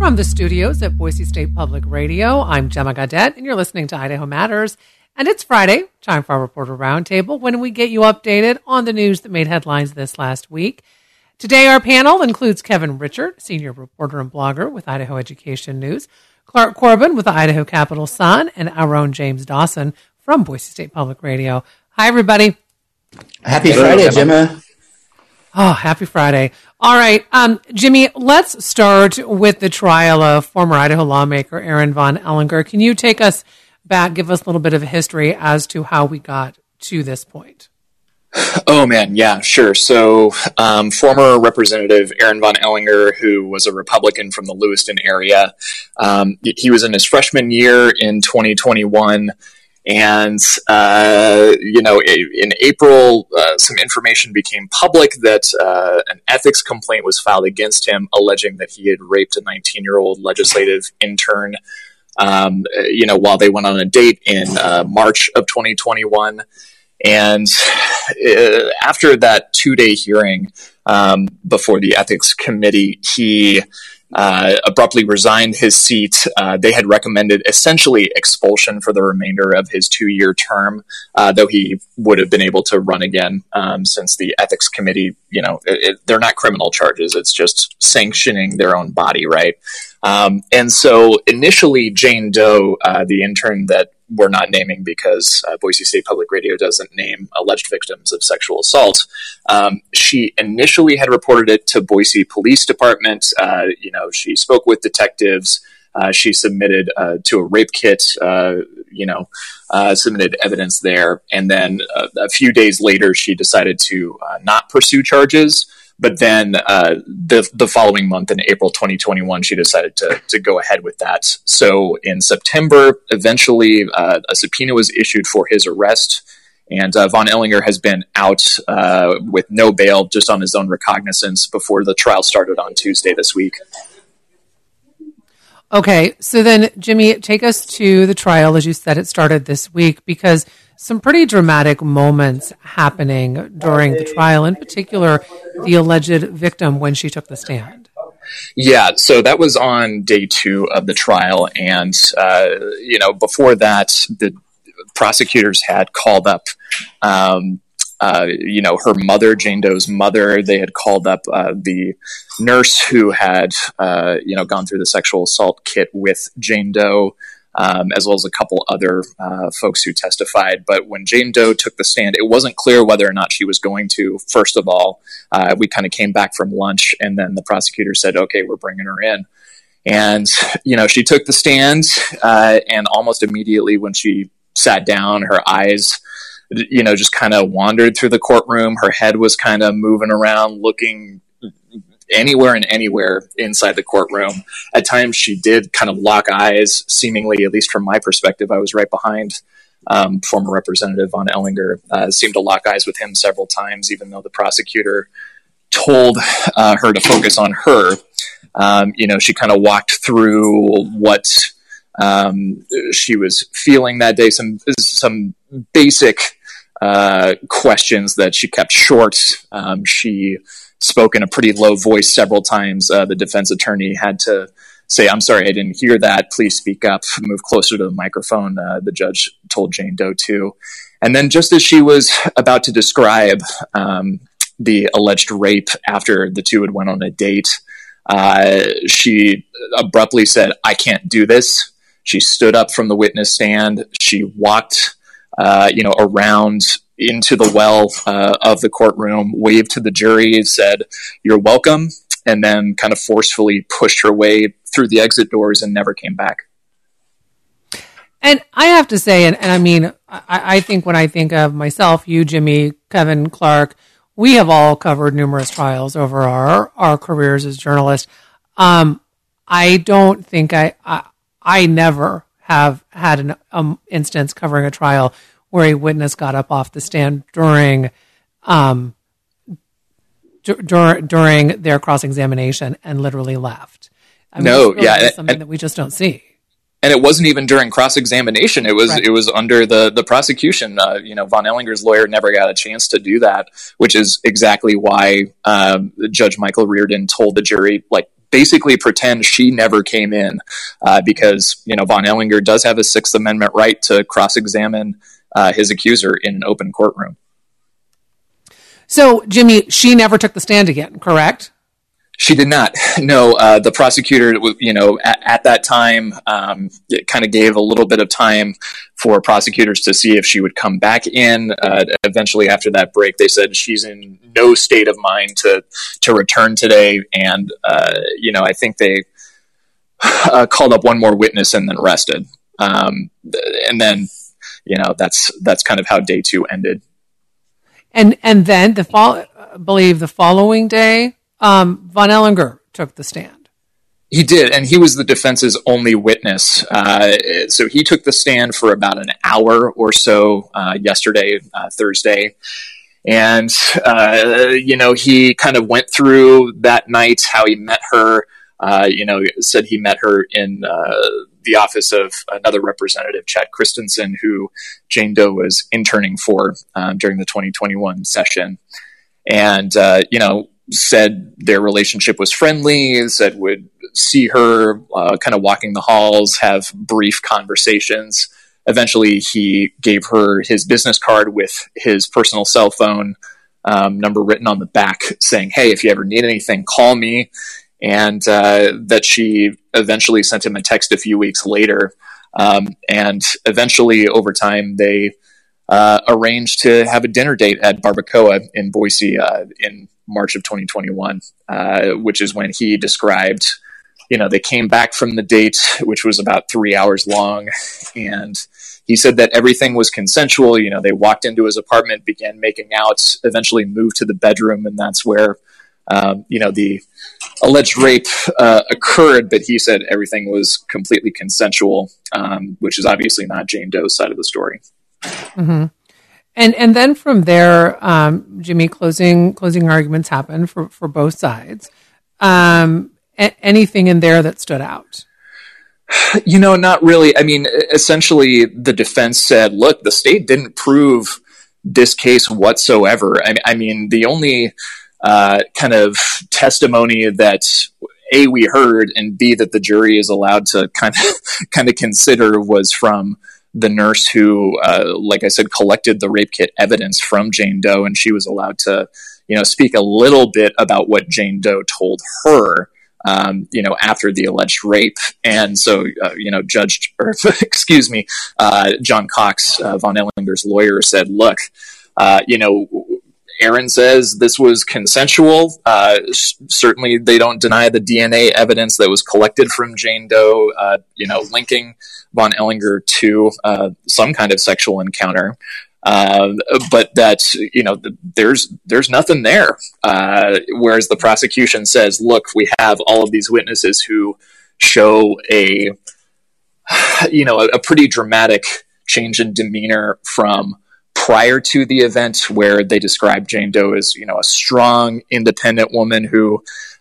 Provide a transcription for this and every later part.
From the studios at Boise State Public Radio, I'm Gemma Gaudette, and you're listening to Idaho Matters. And it's Friday, time for our Reporter Roundtable, when we get you updated on the news that made headlines this last week. Today, our panel includes Kevin Richert, senior reporter and blogger with Idaho Education News, Clark Corbin with the Idaho Capital Sun, and our own James Dawson from Boise State Public Radio. Hi, everybody. Happy Friday, Gemma. Oh, happy Friday. All right, Jimmy, let's start with the trial of former Idaho lawmaker Aaron Von Ellinger. Can you take us back, give us a little bit of a history as to how we got to this point? Oh, man, yeah, sure. So former Representative Aaron Von Ellinger, who was a Republican from the Lewiston area, he was in his freshman year in 2021. And, in April, some information became public that an ethics complaint was filed against him, alleging that he had raped a 19-year-old legislative intern, while they went on a date in March of 2021. And after that 2-day hearing before the ethics committee, he abruptly resigned his seat. They had recommended essentially expulsion for the remainder of his 2-year term, though he would have been able to run again since the ethics committee, they're not criminal charges. It's just sanctioning their own body, right? And so initially Jane Doe, the intern that we're not naming because Boise State Public Radio doesn't name alleged victims of sexual assault. She initially had reported it to Boise Police Department. She spoke with detectives. She submitted to a rape kit, submitted evidence there. And then a few days later, she decided to not pursue charges. But then the following month, in April 2021, she decided to go ahead with that. So in September, eventually, a subpoena was issued for his arrest. And Von Ellinger has been out with no bail, just on his own recognizance, before the trial started on Tuesday this week. Okay, so then, Jimmy, take us to the trial. As you said, it started this week because some pretty dramatic moments happening during the trial, in particular, the alleged victim when she took the stand. Yeah, so that was on day 2 of the trial. And, before that, the prosecutors had called up her mother, Jane Doe's mother. They had called up the nurse who had, gone through the sexual assault kit with Jane Doe, as well as a couple other folks who testified. But when Jane Doe took the stand, it wasn't clear whether or not she was going to. First of all, we kind of came back from lunch, and then the prosecutor said, okay, we're bringing her in. And, she took the stand, and almost immediately when she sat down, her eyes just kind of wandered through the courtroom. Her head was kind of moving around, looking anywhere and anywhere inside the courtroom. At times she did kind of lock eyes, seemingly, at least from my perspective. I was right behind former Representative Von Ellinger, seemed to lock eyes with him several times, even though the prosecutor told her to focus on her. She kind of walked through what she was feeling that day, some basic questions that she kept short. She spoke in a pretty low voice several times. The defense attorney had to say, I'm sorry, I didn't hear that. Please speak up, move closer to the microphone. The judge told Jane Doe to. And then just as she was about to describe the alleged rape after the two had went on a date, she abruptly said, I can't do this. She stood up from the witness stand. She walked, around into the well of the courtroom, waved to the jury, said, you're welcome, and then kind of forcefully pushed her way through the exit doors and never came back. And I have to say, and I mean, I think when I think of myself, you, Jimmy, Kevin, Clark, we have all covered numerous trials over our careers as journalists. I don't think I never have had an instance covering a trial where a witness got up off the stand during their cross-examination and literally left. I mean, it's something that we just don't see. And it wasn't even during cross-examination. It was under the prosecution. Von Ellinger's lawyer never got a chance to do that, which is exactly why Judge Michael Reardon told the jury, basically pretend she never came in, because, Von Ellinger does have a Sixth Amendment right to cross-examine his accuser in an open courtroom. So, Jimmy, she never took the stand again, correct? She did not. No, the prosecutor, at that time, it kind of gave a little bit of time for prosecutors to see if she would come back in. Eventually, after that break, they said she's in no state of mind to return today. And, I think they called up one more witness and then rested. And then, that's kind of how day 2 ended. And then I believe the following day, Von Ellinger took the stand. He did, and he was the defense's only witness. So he took the stand for about an hour or so yesterday, Thursday. And, he kind of went through that night, how he met her. Said he met her in the office of another representative, Chad Christensen, who Jane Doe was interning for during the 2021 session. And, said their relationship was friendly, said would see her kind of walking the halls, have brief conversations. Eventually, he gave her his business card with his personal cell phone number written on the back saying, "Hey, if you ever need anything, call me." And that she eventually sent him a text a few weeks later. And eventually, over time, they arranged to have a dinner date at Barbacoa in Boise in March of 2021, which is when he described, they came back from the date, which was about 3 hours long. And he said that everything was consensual. They walked into his apartment, began making out, eventually moved to the bedroom. And that's where, the alleged rape occurred. But he said everything was completely consensual, which is obviously not Jane Doe's side of the story. Mm-hmm. And then from there, Jimmy, closing arguments happened for both sides. Anything in there that stood out? Not really. I mean, essentially, the defense said, look, the state didn't prove this case whatsoever. I mean, the only kind of testimony that A, we heard, and B, that the jury is allowed to kind of consider was from the nurse who, like I said, collected the rape kit evidence from Jane Doe, and she was allowed to, speak a little bit about what Jane Doe told her, after the alleged rape. And so, John Cox, Von Ellinger's lawyer, said, look, Aaron says this was consensual. Certainly, they don't deny the DNA evidence that was collected from Jane Doe, linking Von Ellinger to some kind of sexual encounter. But that, there's nothing there. Whereas the prosecution says, look, we have all of these witnesses who show a pretty dramatic change in demeanor from prior to the event, where they described Jane Doe as, a strong, independent woman who,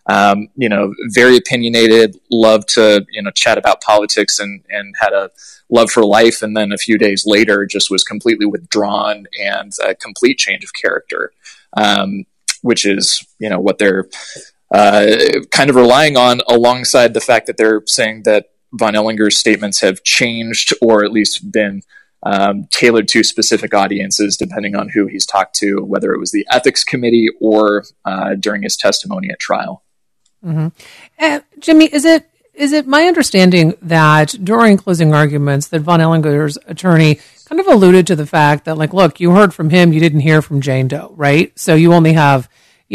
very opinionated, loved to, chat about politics and had a love for life. And then a few days later, just was completely withdrawn and a complete change of character, which is, what they're kind of relying on, alongside the fact that they're saying that Von Ellinger's statements have changed, or at least been tailored to specific audiences, depending on who he's talked to, whether it was the ethics committee or during his testimony at trial. Mm-hmm. Jimmy, is it my understanding that during closing arguments that Von Ellinger's attorney kind of alluded to the fact that, like, look, you heard from him, you didn't hear from Jane Doe, right? So you only have,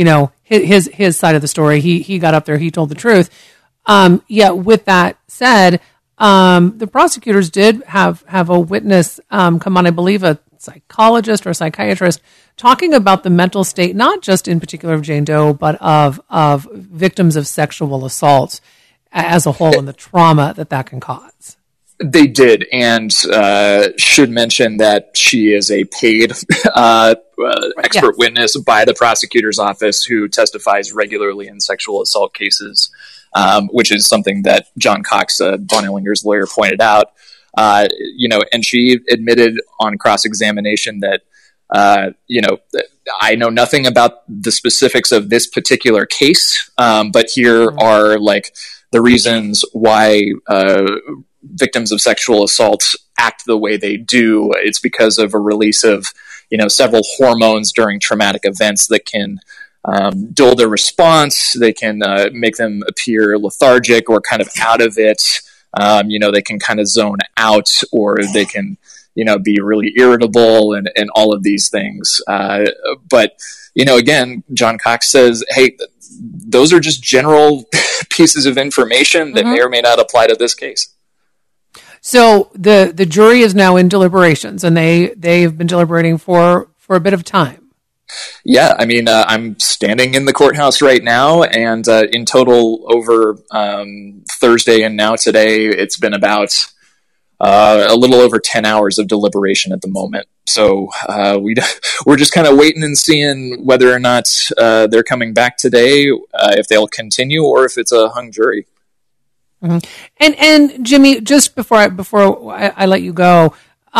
his side of the story. He got up there, he told the truth. With that said, the prosecutors did have a witness come on, I believe a psychologist or a psychiatrist, talking about the mental state, not just in particular of Jane Doe, but of victims of sexual assault as a whole, and the trauma that can cause. They did, and should mention that she is a paid expert witness by the prosecutor's office who testifies regularly in sexual assault cases. Which is something that John Cox, Von Ellinger's lawyer, pointed out. And she admitted on cross-examination that I know nothing about the specifics of this particular case, but here are like the reasons why victims of sexual assault act the way they do. It's because of a release of, several hormones during traumatic events that can dull their response. They can make them appear lethargic or kind of out of it. They can kind of zone out, or they can, be really irritable and all of these things. But again, John Cox says, hey, those are just general pieces of information that may or may not apply to this case. So the jury is now in deliberations, and they've been deliberating for a bit of time. Yeah, I mean, I'm standing in the courthouse right now, and in total over Thursday and now today, it's been about a little over 10 hours of deliberation at the moment. So we're just kind of waiting and seeing whether or not they're coming back today, if they'll continue, or if it's a hung jury. Mm-hmm. And Jimmy, just before I let you go,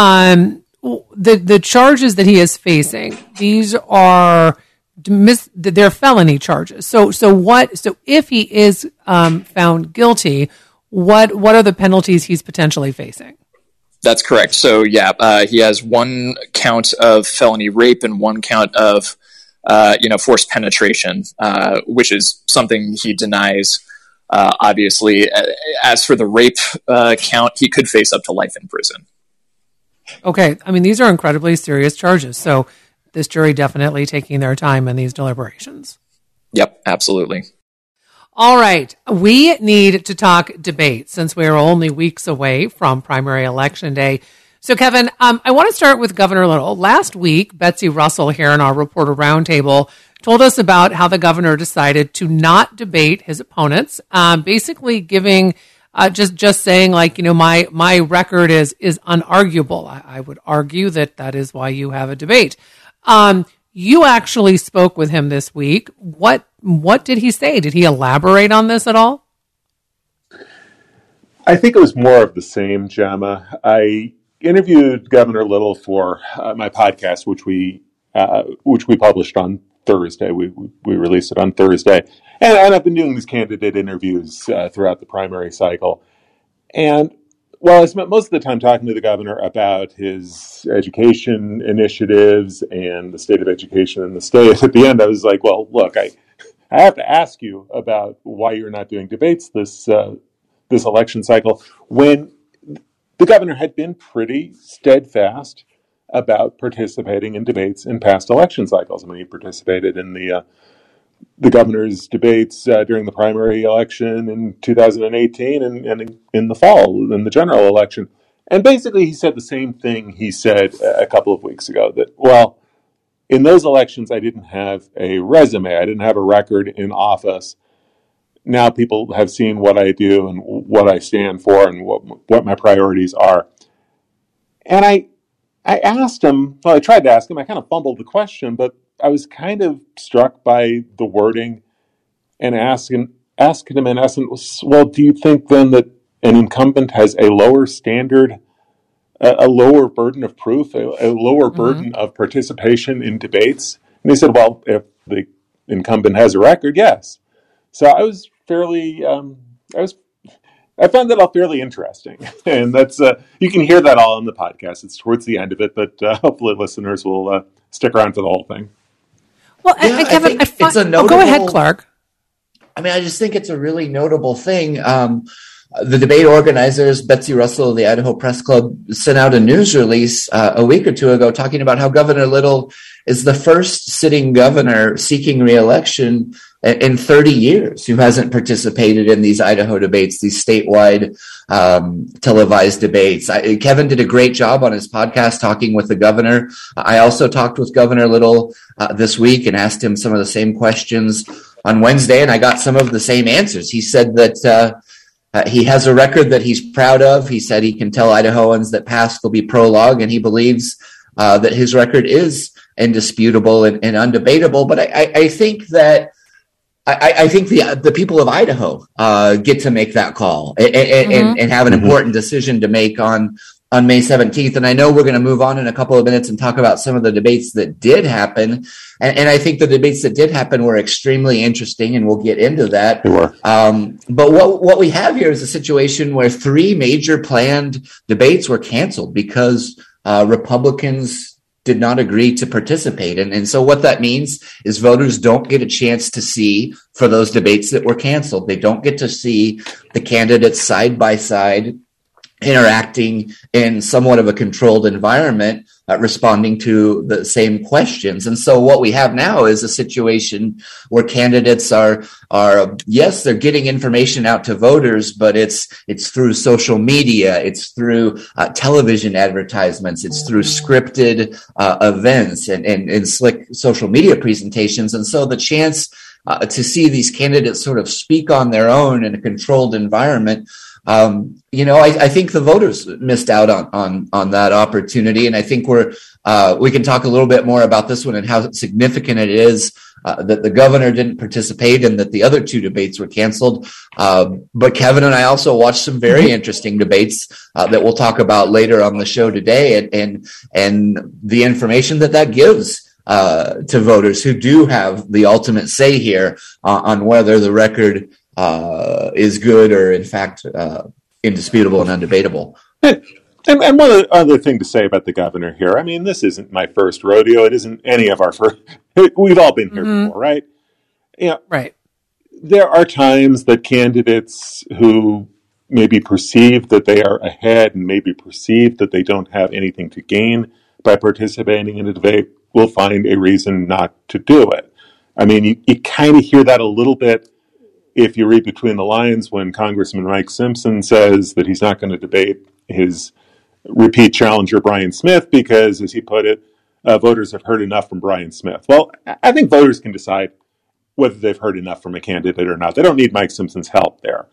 the charges that he is facing, these are they're felony charges. So if he is found guilty, what are the penalties he's potentially facing? That's correct. So he has one count of felony rape and one count of forced penetration, which is something he denies. Obviously, as for the rape count, he could face up to life in prison. Okay. I mean, these are incredibly serious charges. So this jury definitely taking their time in these deliberations. Yep, absolutely. All right. We need to talk debate since we're only weeks away from primary election day. So, Kevin, I want to start with Governor Little. Last week, Betsy Russell here in our Reporter Roundtable told us about how the governor decided to not debate his opponents, basically giving just saying like, my record is unarguable. I would argue that is why you have a debate. You actually spoke with him this week. What did he say? Did he elaborate on this at all? I think it was more of the same, Gemma. I interviewed Governor Little for my podcast, which we published on Thursday. We released it on Thursday. And I've been doing these candidate interviews throughout the primary cycle. And while I spent most of the time talking to the governor about his education initiatives and the state of education in the state, at the end I was like, well, look, I have to ask you about why you're not doing debates this election cycle, when the governor had been pretty steadfast about participating in debates in past election cycles. I mean, he participated in the governor's debates during the primary election in 2018 and in the fall, in the general election. And basically he said the same thing he said a couple of weeks ago, that, well, in those elections I didn't have a resume, I didn't have a record in office. Now people have seen what I do and what I stand for and what my priorities are. And I asked him, well, I tried to ask him, I kind of fumbled the question, but I was kind of struck by the wording and asking him in essence, well, do you think then that an incumbent has a lower standard, a lower burden of proof, a lower burden of participation in debates? And he said, well, if the incumbent has a record, yes. So I was fairly, I found that all fairly interesting, and that's you can hear that all on the podcast. It's towards the end of it, but hopefully listeners will stick around for the whole thing. Well, yeah, Kevin, it's a notable, go ahead, Clark. I mean, I just think it's a really notable thing. The debate organizers, Betsy Russell of the Idaho Press Club, sent out a news release a week or two ago talking about how Governor Little is the first sitting governor seeking re-election in 30 years who hasn't participated in these Idaho debates, these statewide televised debates. Kevin did a great job on his podcast talking with the governor. I also talked with Governor Little this week and asked him some of the same questions on Wednesday, and I got some of the same answers. He said that he has a record that he's proud of. He said he can tell Idahoans that past will be prologue, and he believes that his record is indisputable and undebatable. But I think that I think the people of Idaho get to make that call and have an important decision to make on on May 17th. And I know we're going to move on in a couple of minutes and talk about some of the debates that did happen. And I think the debates that did happen were extremely interesting, and we'll get into that. They were. But what we have here is a situation where 3 major planned debates were canceled because Republicans did not agree to participate. And so what that means is voters don't get a chance to see for those debates that were canceled. They don't get to see the candidates side by side interacting in somewhat of a controlled environment, responding to the same questions. And so what we have now is a situation where candidates are yes, they're getting information out to voters, but it's through social media, it's through television advertisements, it's through scripted events and slick social media presentations. And so the chance to see these candidates sort of speak on their own in a controlled environment, I think the voters missed out on that opportunity. And I think we can talk a little bit more about this one and how significant it is that the governor didn't participate and that the other 2 debates were canceled. But Kevin and I also watched some very interesting debates that we'll talk about later on the show today, and the information that gives to voters who do have the ultimate say here on whether the record is good or, in fact, indisputable and undebatable. And one other thing to say about the governor here, I mean, this isn't my first rodeo. It isn't any of our first. We've all been here before, right? Right. There are times that candidates who maybe perceive that they are ahead and maybe perceive that they don't have anything to gain by participating in a debate will find a reason not to do it. I mean, you kind of hear that a little bit if you read between the lines when Congressman Mike Simpson says that he's not going to debate his repeat challenger, Brian Smith, because, as he put it, voters have heard enough from Brian Smith. Well, I think voters can decide whether they've heard enough from a candidate or not. They don't need Mike Simpson's help there.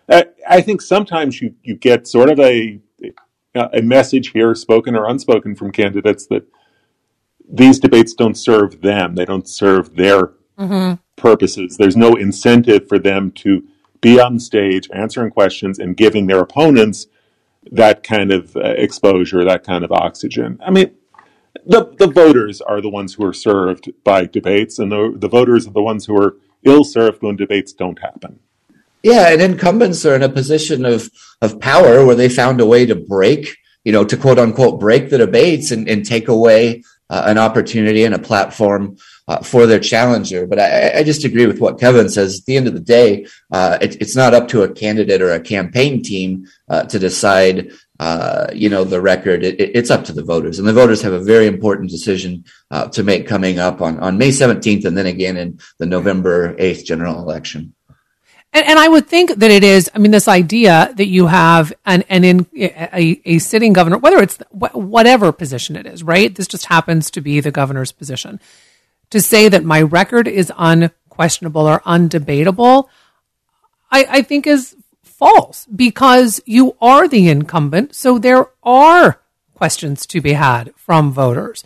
I think sometimes you get sort of a message here, spoken or unspoken, from candidates that these debates don't serve them. They don't serve their purposes. There's no incentive for them to be on stage answering questions and giving their opponents that kind of exposure, that kind of oxygen. I mean, the voters are the ones who are served by debates, and the voters are the ones who are ill-served when debates don't happen. Yeah, and incumbents are in a position of power where they found a way to break, to quote unquote break the debates and take away an opportunity and a platform for their challenger. But I just agree with what Kevin says. At the end of the day, it's not up to a candidate or a campaign team to decide, the record. It's up to the voters. And the voters have a very important decision to make coming up on May 17th and then again in the November 8th general election. And I would think that it is, this idea that you have a sitting governor, whether it's whatever position it is, right? This just happens to be the governor's position. To say that my record is unquestionable or undebatable, I think is false, because you are the incumbent. So there are questions to be had from voters.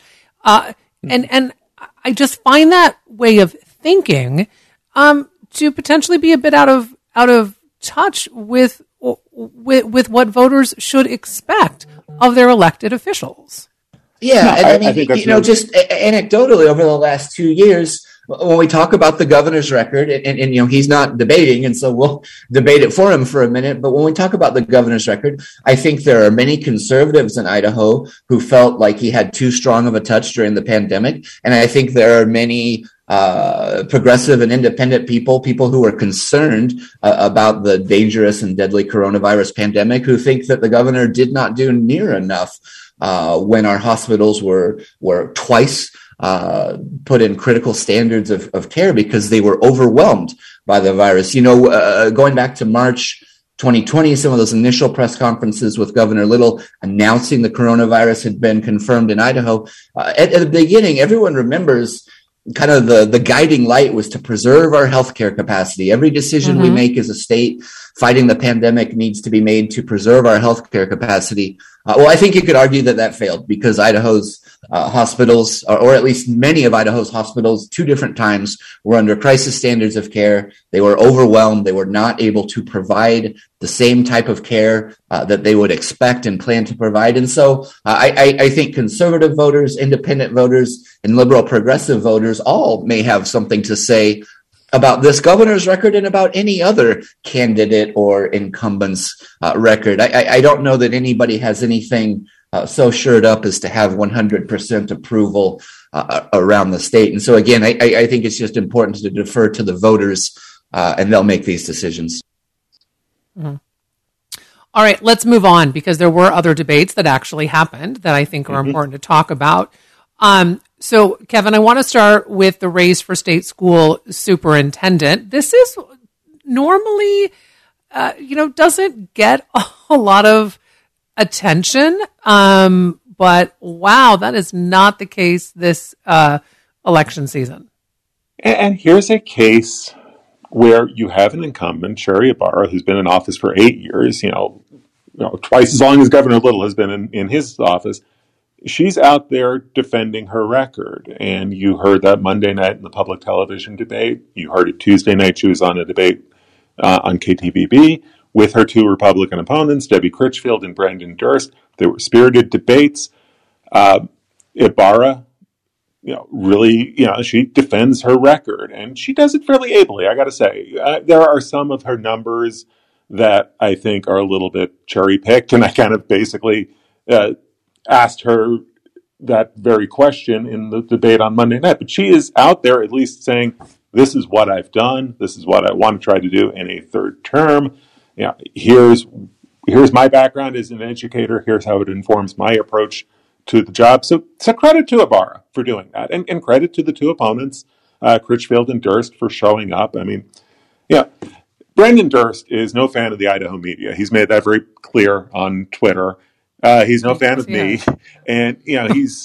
And I just find that way of thinking, to potentially be a bit out of touch with what voters should expect of their elected officials. Yeah, and I think just anecdotally over the last 2 years, when we talk about the governor's record, and he's not debating, and so we'll debate it for him for a minute. But when we talk about the governor's record, I think there are many conservatives in Idaho who felt like he had too strong of a touch during the pandemic, and I think there are many progressive and independent people who are concerned about the dangerous and deadly coronavirus pandemic, who think that the governor did not do near enough when our hospitals were twice put in critical standards of care because they were overwhelmed by the virus. Going back to March 2020, some of those initial press conferences with Governor Little announcing the coronavirus had been confirmed in Idaho. At the beginning, everyone remembers kind of the guiding light was to preserve our healthcare capacity. Every decision we make as a state fighting the pandemic needs to be made to preserve our healthcare capacity. Well, I think you could argue that failed because Idaho's hospitals, or at least many of Idaho's hospitals, 2 different times were under crisis standards of care. They were overwhelmed. They were not able to provide the same type of care that they would expect and plan to provide. And so I think conservative voters, independent voters, and liberal progressive voters all may have something to say about this governor's record and about any other candidate or incumbent's record. I don't know that anybody has anything so shored up as to have 100% approval around the state. And so, again, I think it's just important to defer to the voters, and they'll make these decisions. Mm-hmm. All right, let's move on, because there were other debates that actually happened that I think are important to talk about. So, Kevin, I want to start with the race for state school superintendent. This is normally, doesn't get a lot of attention, but wow, that is not the case this election season. And here's a case where you have an incumbent, Sherry Ibarra, who's been in office for 8 years, twice as long as Governor Little has been in his office. She's out there defending her record. And you heard that Monday night in the public television debate. You heard it Tuesday night. She was on a debate on KTVB with her 2 Republican opponents, Debbie Critchfield and Brandon Durst. There were spirited debates. Ibarra, really, she defends her record, and she does it fairly ably, I got to say. There are some of her numbers that I think are a little bit cherry-picked, and I kind of basically asked her that very question in the debate on Monday night. But she is out there at least saying, this is what I've done, this is what I want to try to do in a 3rd term. Here's my background as an educator, here's how it informs my approach to the job. So credit to Ibarra for doing that, and credit to the 2 opponents, Critchfield and Durst, for showing up. I mean, Brandon Durst is no fan of the Idaho media. He's made that very clear on Twitter. He's no fan of me. And, he's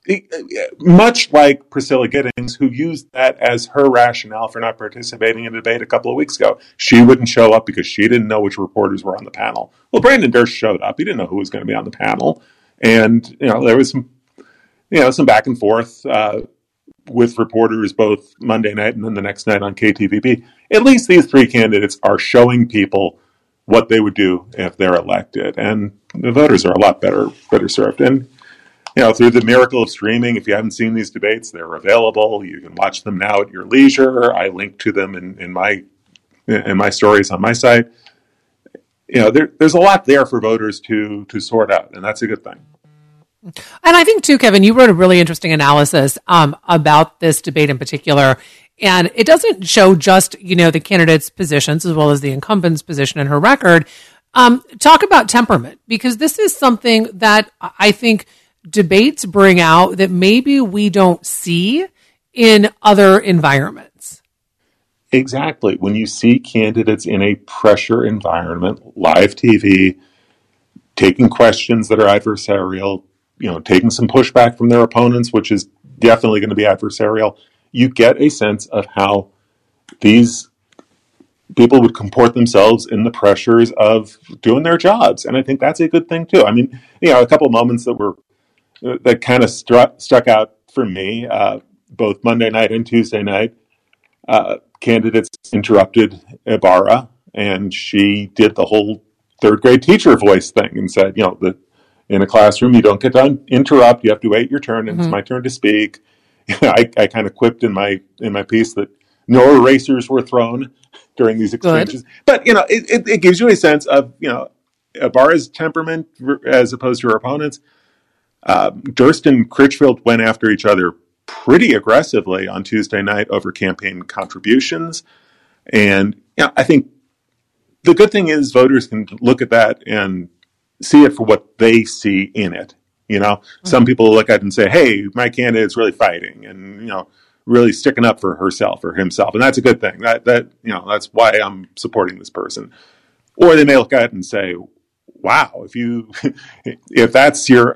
much like Priscilla Giddings, who used that as her rationale for not participating in the debate a couple of weeks ago. She wouldn't show up because she didn't know which reporters were on the panel. Well, Brandon Durst showed up. He didn't know who was going to be on the panel. And, there was some back and forth with reporters both Monday night and then the next night on KTVB. At least these 3 candidates are showing people what they would do if they're elected. And the voters are a lot better served. And, through the miracle of streaming, if you haven't seen these debates, they're available. You can watch them now at your leisure. I link to them in my stories on my site. There's a lot there for voters to sort out, and that's a good thing. And I think, too, Kevin, you wrote a really interesting analysis about this debate in particular. And it doesn't show just, the candidates' positions as well as the incumbent's position and her record. Talk about temperament, because this is something that I think debates bring out that maybe we don't see in other environments. Exactly. When you see candidates in a pressure environment, live TV, taking questions that are adversarial, taking some pushback from their opponents, which is definitely going to be adversarial, you get a sense of how these people would comport themselves in the pressures of doing their jobs. And I think that's a good thing, too. I mean, a couple of moments that kind of stuck out for me, both Monday night and Tuesday night. Candidates interrupted Ibarra, and she did the whole 3rd grade teacher voice thing and said, that in a classroom, you don't get to interrupt. You have to wait your turn, and it's my turn to speak. I kind of quipped in my piece that no erasers were thrown during these exchanges. Good. But, it gives you a sense of, Ibarra's temperament as opposed to her opponents. Durst and Critchfield went after each other pretty aggressively on Tuesday night over campaign contributions. And I think the good thing is voters can look at that and see it for what they see in it. Some people look at it and say, hey, my candidate's really fighting and, really sticking up for herself or himself. And that's a good thing. That's why I'm supporting this person. Or they may look at it and say, wow, if that's your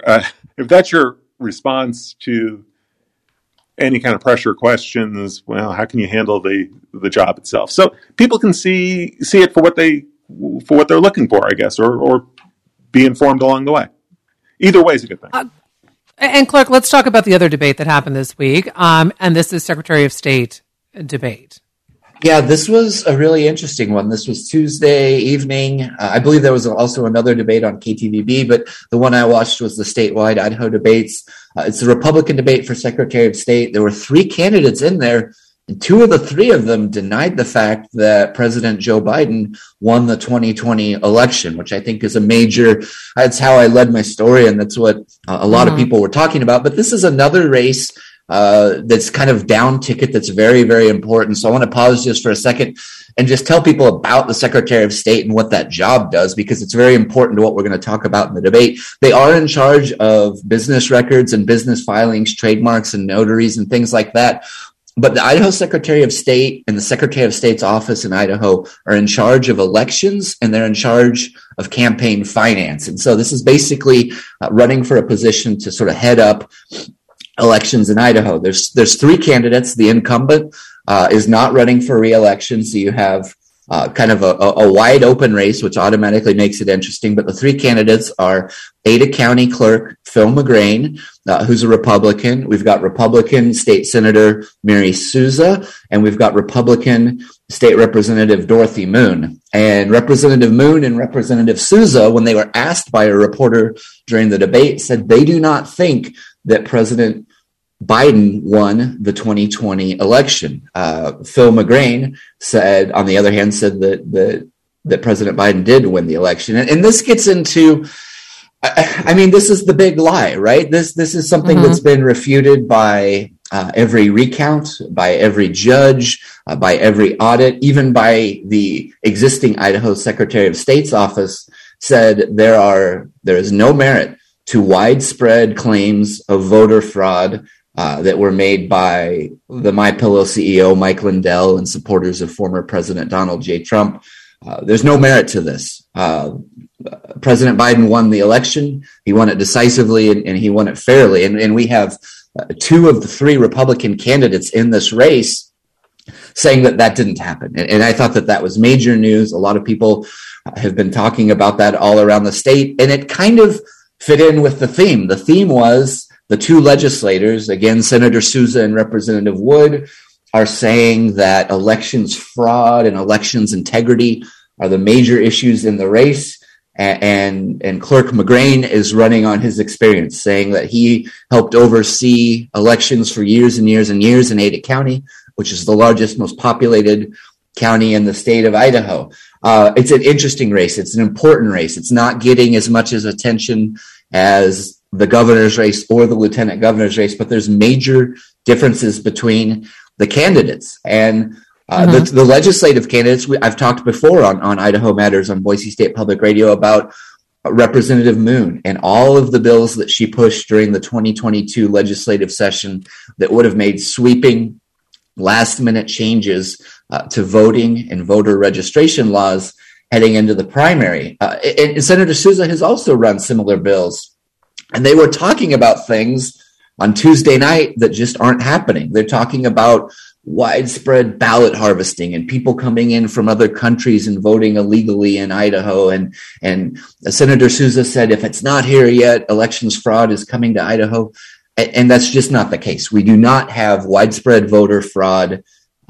response to any kind of pressure questions, well, how can you handle the job itself? So people can see it for what they're looking for, I guess, or be informed along the way. Either way is a good thing. And Clark, let's talk about the other debate that happened this week. And this is Secretary of State debate. Yeah, this was a really interesting one. This was Tuesday evening. I believe there was also another debate on KTVB, but the one I watched was the statewide Idaho debates. It's the Republican debate for Secretary of State. There were 3 candidates in there, and 2 of the 3 of them denied the fact that President Joe Biden won the 2020 election, which I think is a major, that's how I led my story, and that's what a lot of people were talking about. But this is another race that's kind of down ticket that's very, very important. So I want to pause just for a second and just tell people about the Secretary of State and what that job does, because it's very important to what we're going to talk about in the debate. They are in charge of business records and business filings, trademarks and notaries and things like that. But the Idaho Secretary of State and the Secretary of State's office in Idaho are in charge of elections, and they're in charge of campaign finance. And so this is basically running for a position to sort of head up elections in Idaho. There's 3 candidates. The incumbent is not running for re-election, so you have kind of a wide open race, which automatically makes it interesting. But the 3 candidates are Ada County Clerk Phil McGrain, who's a Republican. We've got Republican State Senator Mary Souza, and we've got Republican State Representative Dorothy Moon. And Representative Moon and Representative Souza, when they were asked by a reporter during the debate, said they do not think that President Biden won the 2020 election. Phil McGrain said, on the other hand, said that President Biden did win the election. And this gets into, I mean, this is the big lie, right? This is something that's been refuted by every recount, by every judge, by every audit, even by the existing Idaho Secretary of State's office, said there is no merit to widespread claims of voter fraud that were made by the MyPillow CEO, Mike Lindell, and supporters of former President Donald J. Trump. There's no merit to this. President Biden won the election. He won it decisively, and he won it fairly. And we have 2 of the 3 Republican candidates in this race saying that didn't happen. And I thought that was major news. A lot of people have been talking about that all around the state, and it kind of fit in with the theme. The theme was the 2 legislators, again, Senator Souza and Representative Wood, are saying that elections fraud and elections integrity are the major issues in the race. And Clerk McGrain is running on his experience, saying that he helped oversee elections for years and years and years in Ada County, which is the largest, most populated county in the state of Idaho. It's an interesting race. It's an important race. It's not getting as much as attention as the governor's race or the lieutenant governor's race, but there's major differences between the candidates. And the legislative candidates, I've talked before on Idaho Matters on Boise State Public Radio about Representative Moon and all of the bills that she pushed during the 2022 legislative session that would have made sweeping last-minute changes to voting and voter registration laws heading into the primary. And Senator Souza has also run similar bills. And they were talking about things on Tuesday night that just aren't happening. They're talking about widespread ballot harvesting and people coming in from other countries and voting illegally in Idaho. And Senator Souza said, if it's not here yet, elections fraud is coming to Idaho. And that's just not the case. We do not have widespread voter fraud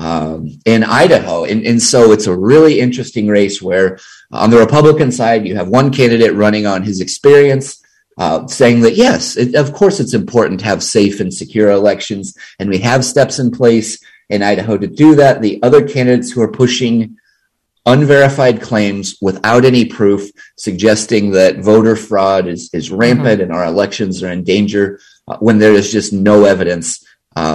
in Idaho. And so it's a really interesting race where on the Republican side, you have one candidate running on his experience, saying that, yes, of course, it's important to have safe and secure elections. And we have steps in place in Idaho to do that. The other candidates who are pushing unverified claims without any proof, suggesting that voter fraud is rampant and our elections are in danger when there is just no evidence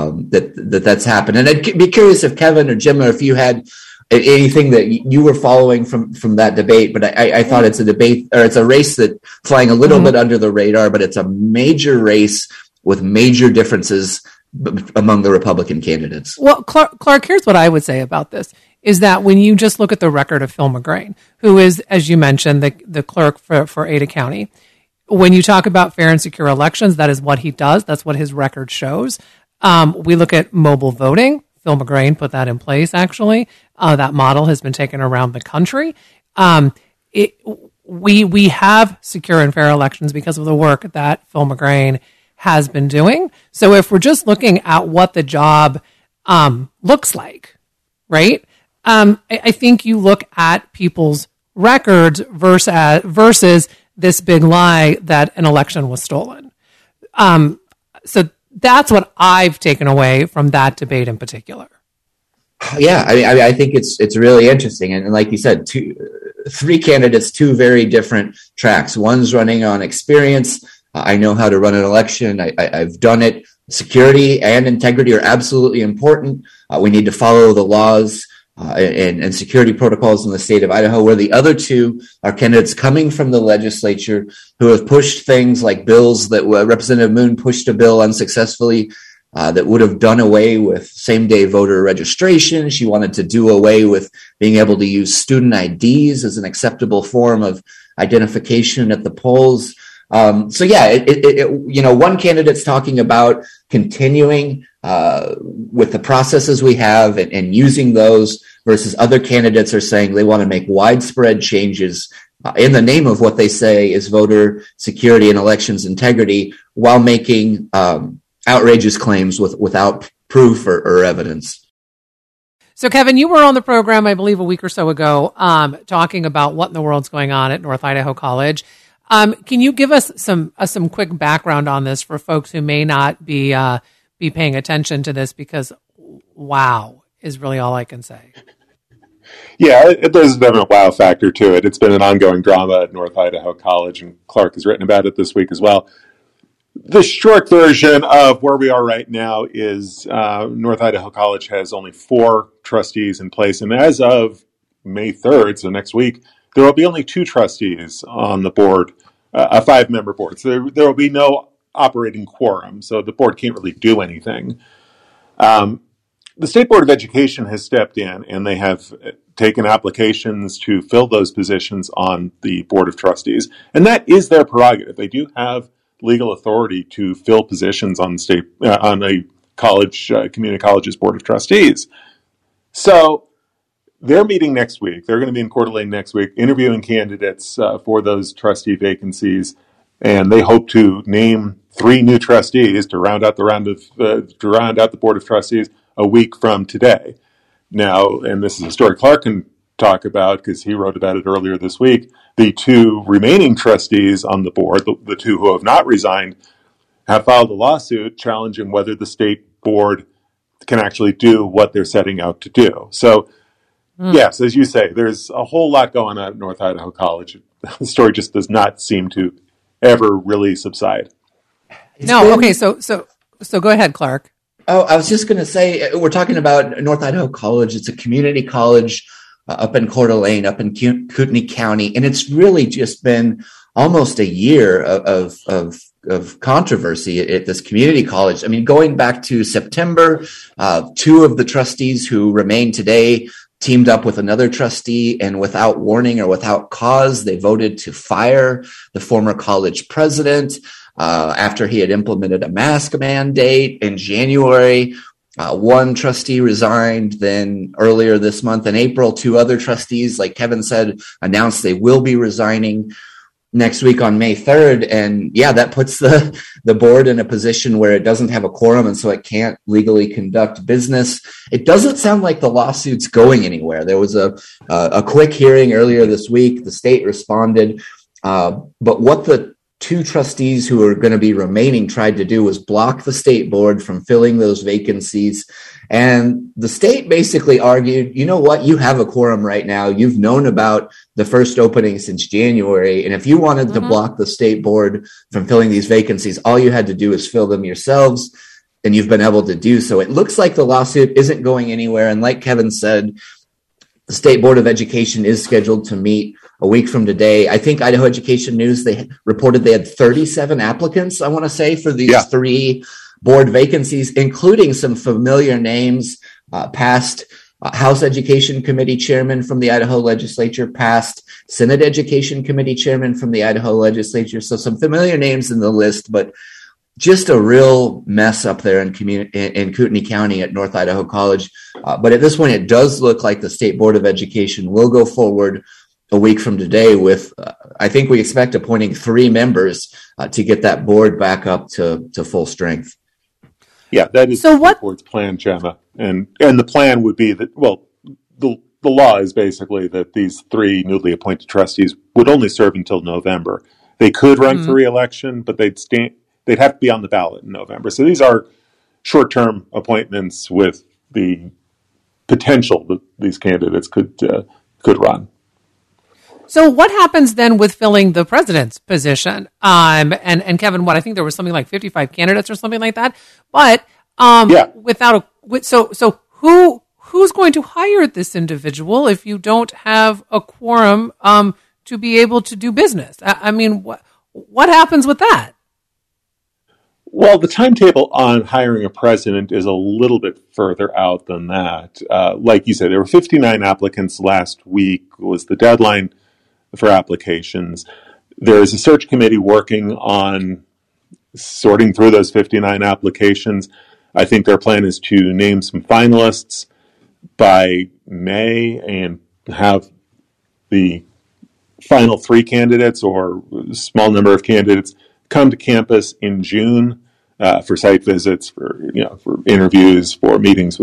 that's happened. And I'd be curious if Kevin or Jim, or if you had anything that you were following from that debate. But I thought it's a debate, or it's a race that flying a little bit under the radar, but it's a major race with major differences among the Republican candidates. Well, Clark, here's what I would say about this, is that when you just look at the record of Phil McGrain, who is, as you mentioned, the clerk for Ada County, when you talk about fair and secure elections, that is what he does. That's what his record shows. We look at mobile voting. Phil McGrain put that in place, actually. That model has been taken around the country. We have secure and fair elections because of the work that Phil McGrain has been doing. So if we're just looking at what the job looks like, right? I think you look at people's records versus this big lie that an election was stolen. So that's what I've taken away from that debate in particular. Yeah, I think it's really interesting, and like you said, three candidates, two very different tracks. One's running on experience. I know how to run an election. I've done it. Security and integrity are absolutely important. We need to follow the laws and security protocols in the state of Idaho, where the other two are candidates coming from the legislature who have pushed things like bills that Representative Moon pushed a bill unsuccessfully that would have done away with same-day voter registration. She wanted to do away with being able to use student IDs as an acceptable form of identification at the polls. So yeah, one candidate's talking about continuing with the processes we have and using those, versus other candidates are saying they want to make widespread changes in the name of what they say is voter security and elections integrity, while making outrageous claims without proof or evidence. So, Kevin, you were on the program, I believe, a week or so ago, talking about what in the world's going on at North Idaho College. Can you give us some quick background on this for folks who may not be paying attention to this? Because wow is really all I can say. Yeah, there's a definite wow factor to it. It's been an ongoing drama at North Idaho College, and Clark has written about it this week as well. The short version of where we are right now is North Idaho College has only 4 trustees in place, and as of May 3rd, so next week, there will be only 2 trustees on the board, a 5-member board. So there will be no operating quorum, so the board can't really do anything. The State Board of Education has stepped in, and they have taken applications to fill those positions on the Board of Trustees, and that is their prerogative. They do have legal authority to fill positions on a college, community college's Board of Trustees. So they're meeting next week. They're going to be in Coeur d'Alene next week, interviewing candidates for those trustee vacancies, and they hope to name 3 new trustees to round out the Board of Trustees a week from today. Now, and this is a story Clark can talk about because he wrote about it earlier this week. The 2 remaining trustees on the board, the 2 who have not resigned, have filed a lawsuit challenging whether the state board can actually do what they're setting out to do. So, yes, as you say, there's a whole lot going on at North Idaho College. The story just does not seem to ever really subside. Okay, so go ahead, Clark. Oh, I was just going to say, we're talking about North Idaho College. It's a community college up in Coeur d'Alene, up in Kootenai County, and it's really just been almost a year of controversy at this community college. I mean, going back to September, 2 of the trustees who remain today teamed up with another trustee, and without warning or without cause, they voted to fire the former college president after he had implemented a mask mandate in January. 1 trustee resigned. Then earlier this month in April, 2 other trustees, like Kevin said, announced they will be resigning next week on May 3rd. And yeah, that puts the board in a position where it doesn't have a quorum, and so it can't legally conduct business. It doesn't sound like the lawsuit's going anywhere. There was a quick hearing earlier this week. The state responded. But what the 2 trustees who are going to be remaining tried to do was block the state board from filling those vacancies. And the state basically argued, you know what, you have a quorum right now. You've known about the first opening since January. And if you wanted to block the state board from filling these vacancies, all you had to do is fill them yourselves. And you've been able to do so. It looks like the lawsuit isn't going anywhere. And like Kevin said, the State Board of Education is scheduled to meet a week from today. I think Idaho Education News, they reported they had 37 applicants, I want to say, for these 3 board vacancies, including some familiar names, past House Education Committee chairman from the Idaho legislature, past Senate Education Committee chairman from the Idaho legislature. So some familiar names in the list, but just a real mess up there in Kootenai County at North Idaho College. But at this point, it does look like the State Board of Education will go forward a week from today with I think we expect appointing 3 members to get that board back up to full strength. Yeah, that is the board's plan, Gemma. And the plan would be that, well, the law is basically that these 3 newly appointed trustees would only serve until November. They could run for re-election, but they'd have to be on the ballot in November. So these are short-term appointments with the potential that these candidates could run. So what happens then with filling the president's position? And Kevin, I think there was something like 55 candidates or something like that. But so who's going to hire this individual if you don't have a quorum to be able to do business? I mean, what happens with that? Well, the timetable on hiring a president is a little bit further out than that. Like you said, there were 59 applicants last week was the deadline for applications. There is a search committee working on sorting through those 59 applications. I think their plan is to name some finalists by May and have the final 3 candidates or a small number of candidates come to campus in June for site visits, for interviews, for meetings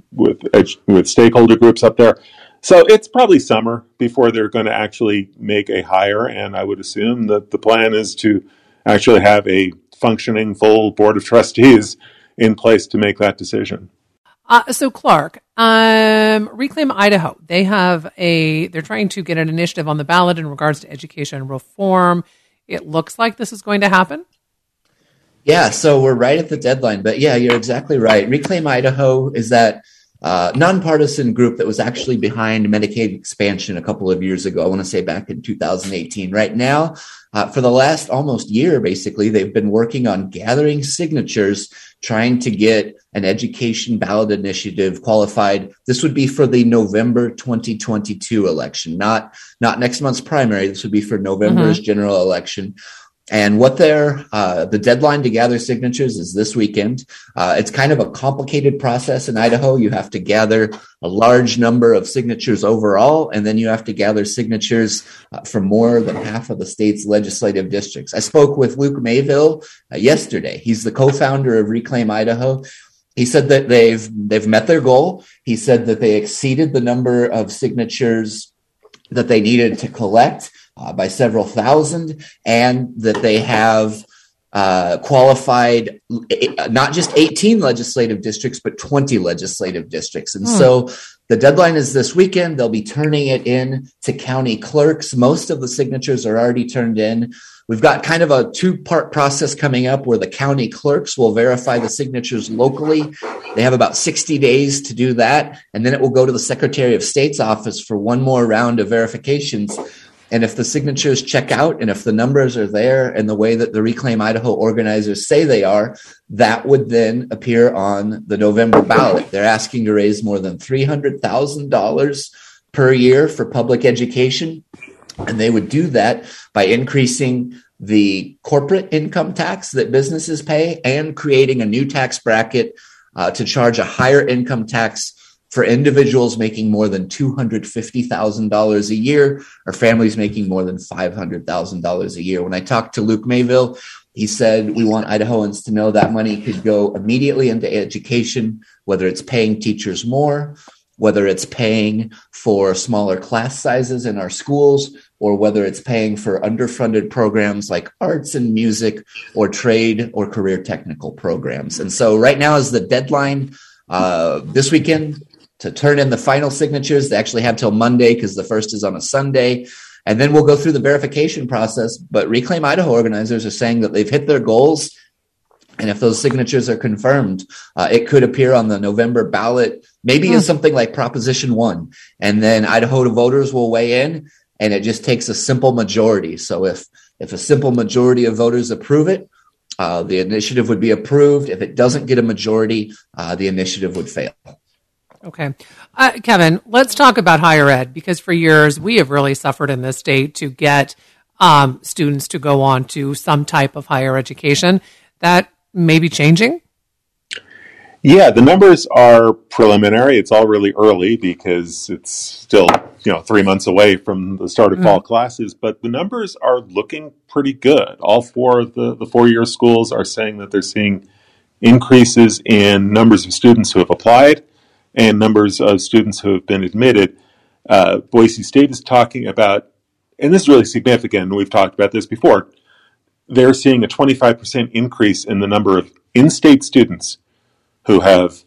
with stakeholder groups up there. So it's probably summer before they're going to actually make a hire, and I would assume that the plan is to actually have a functioning full board of trustees in place to make that decision. So Clark, Reclaim Idaho, they're trying to get an initiative on the ballot in regards to education reform. It looks like this is going to happen. Yeah, so we're right at the deadline, but yeah, you're exactly right. Reclaim Idaho is that nonpartisan group that was actually behind Medicaid expansion a couple of years ago. I want to say back in 2018. Right now, for the last almost year, basically, they've been working on gathering signatures, trying to get an education ballot initiative qualified. This would be for the November 2022 election, not next month's primary. This would be for November's general election. And the deadline to gather signatures is this weekend. It's kind of a complicated process in Idaho. You have to gather a large number of signatures overall, and then you have to gather signatures from more than half of the state's legislative districts. I spoke with Luke Mayville yesterday. He's the co-founder of Reclaim Idaho. He said that they've met their goal. He said that they exceeded the number of signatures that they needed to collect by several thousand, and that they have qualified not just 18 legislative districts, but 20 legislative districts. And so the deadline is this weekend. They'll be turning it in to county clerks. Most of the signatures are already turned in. We've got kind of a 2-part process coming up where the county clerks will verify the signatures locally. They have about 60 days to do that. And then it will go to the Secretary of State's office for one more round of verifications. And if the signatures check out and if the numbers are there in the way that the Reclaim Idaho organizers say they are, that would then appear on the November ballot. They're asking to raise more than $300,000 per year for public education. And they would do that by increasing the corporate income tax that businesses pay and creating a new tax bracket to charge a higher income tax for individuals making more than $250,000 a year or families making more than $500,000 a year. When I talked to Luke Mayville, he said, we want Idahoans to know that money could go immediately into education, whether it's paying teachers more, whether it's paying for smaller class sizes in our schools, or whether it's paying for underfunded programs like arts and music or trade or career technical programs. And so right now is the deadline this weekend to turn in the final signatures. They actually have till Monday because the first is on a Sunday. And then we'll go through the verification process. But Reclaim Idaho organizers are saying that they've hit their goals. And if those signatures are confirmed, it could appear on the November ballot, maybe as something like Proposition 1. And then Idaho voters will weigh in, and it just takes a simple majority. So if a simple majority of voters approve it, the initiative would be approved. If it doesn't get a majority, the initiative would fail. Okay. Kevin, let's talk about higher ed, because for years we have really suffered in this state to get students to go on to some type of higher education. That may be changing? Yeah, the numbers are preliminary. It's all really early because it's still, 3 months away from the start of fall classes, but the numbers are looking pretty good. All four of the four-year schools are saying that they're seeing increases in numbers of students who have applied and numbers of students who have been admitted. Boise State is talking about, and this is really significant, and we've talked about this before, they're seeing a 25% increase in the number of in-state students who have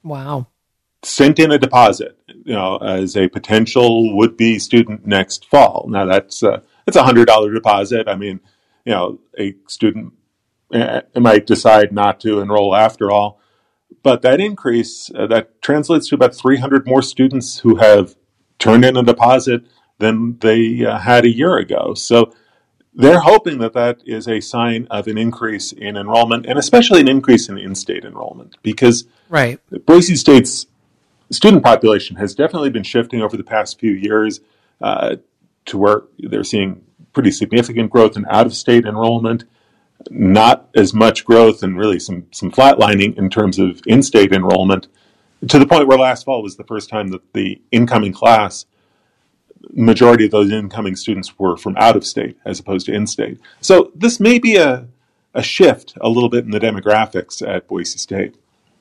sent in a deposit, as a potential would-be student next fall. Now it's a $100 deposit. I mean, a student might decide not to enroll after all, but that increase that translates to about 300 more students who have turned in a deposit than they had a year ago. So they're hoping that is a sign of an increase in enrollment, and especially an increase in in-state enrollment, because Boise State's student population has definitely been shifting over the past few years to where they're seeing pretty significant growth in out-of-state enrollment, not as much growth and really some flatlining in terms of in-state enrollment, to the point where last fall was the first time that the incoming class, majority of those incoming students were from out of state as opposed to in-state. So this may be a shift a little bit in the demographics at Boise State.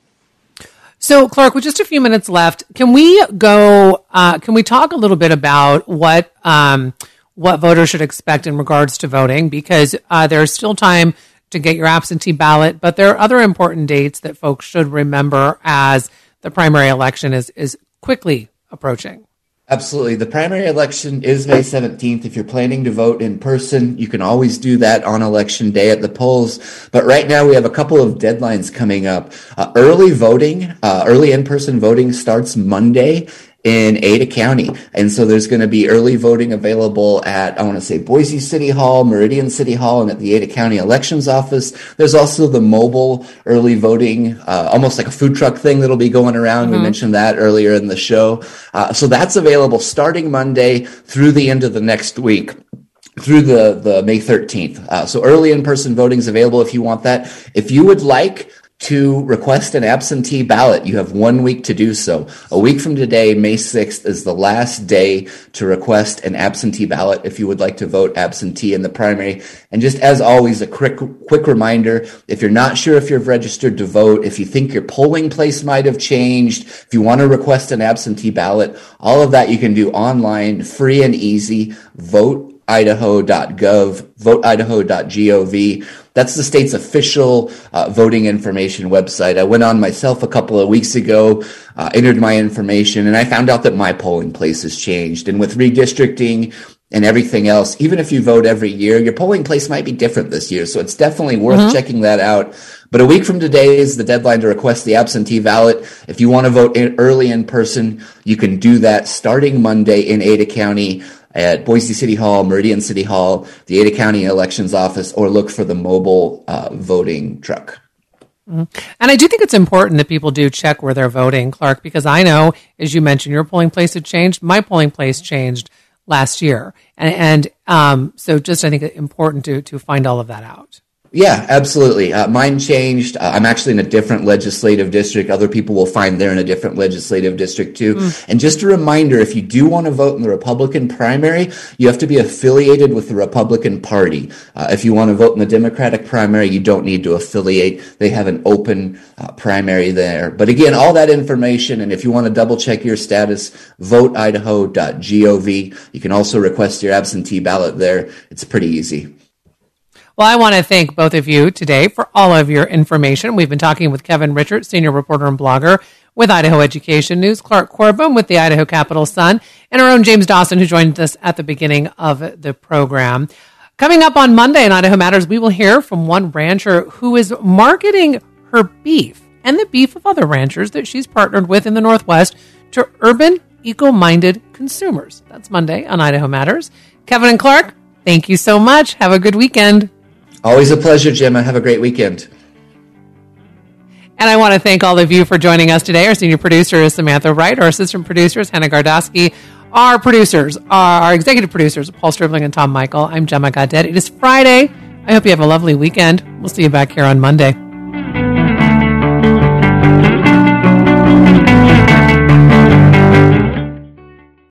So, Clark, with just a few minutes left, can we talk a little bit about what voters should expect in regards to voting? Because there's still time to get your absentee ballot, but there are other important dates that folks should remember as the primary election is quickly approaching. Absolutely. The primary election is May 17th. If you're planning to vote in person, you can always do that on election day at the polls. But right now we have a couple of deadlines coming up. Early in-person voting starts Monday in Ada County. And so there's going to be early voting available at, Boise City Hall, Meridian City Hall, and at the Ada County Elections Office. There's also the mobile early voting, almost like a food truck thing that'll be going around. Mm-hmm. We mentioned that earlier in the show. So that's available starting Monday through the end of the next week, through the May 13th. So early in-person voting is available if you want that. If you would like to request an absentee ballot, you have 1 week to do so. A week from today, May 6th, is the last day to request an absentee ballot if you would like to vote absentee in the primary. And just as always, a quick reminder, if you're not sure if you're registered to vote, if you think your polling place might have changed, if you want to request an absentee ballot, all of that you can do online, free and easy. VoteIdaho.gov, VoteIdaho.gov. That's the state's official voting information website. I went on myself a couple of weeks ago, entered my information, and I found out that my polling place has changed. And with redistricting and everything else, even if you vote every year, your polling place might be different this year. So it's definitely worth checking that out. But a week from today is the deadline to request the absentee ballot. If you want to vote early in person, you can do that starting Monday in Ada County at Boise City Hall, Meridian City Hall, the Ada County Elections Office, or look for the mobile voting truck. Mm-hmm. And I do think it's important that people do check where they're voting, Clark, because I know, as you mentioned, your polling place had changed. My polling place changed last year. And so just I think it's important to find all of that out. Yeah, absolutely. Mine changed. I'm actually in a different legislative district. Other people will find they're in a different legislative district too. And just a reminder, if you do want to vote in the Republican primary, you have to be affiliated with the Republican Party. If you want to vote in the Democratic primary, you don't need to affiliate. They have an open primary there. But again, all that information, and if you want to double check your status, VoteIdaho.gov. You can also request your absentee ballot there. It's pretty easy. Well, I want to thank both of you today for all of your information. We've been talking with Kevin Richert, senior reporter and blogger with Idaho Education News, Clark Corbin with the Idaho Capital Sun, and our own James Dawson, who joined us at the beginning of the program. Coming up on Monday in Idaho Matters, we will hear from one rancher who is marketing her beef and the beef of other ranchers that she's partnered with in the Northwest to urban, eco-minded consumers. That's Monday on Idaho Matters. Kevin and Clark, thank you so much. Have a good weekend. Always a pleasure, Gemma. Have a great weekend. And I want to thank all of you for joining us today. Our senior producer is Samantha Wright. Our assistant producers, Hannah Gardowski. Our executive producers, Paul Stribling and Tom Michael. I'm Gemma Gadet. It is Friday. I hope you have a lovely weekend. We'll see you back here on Monday.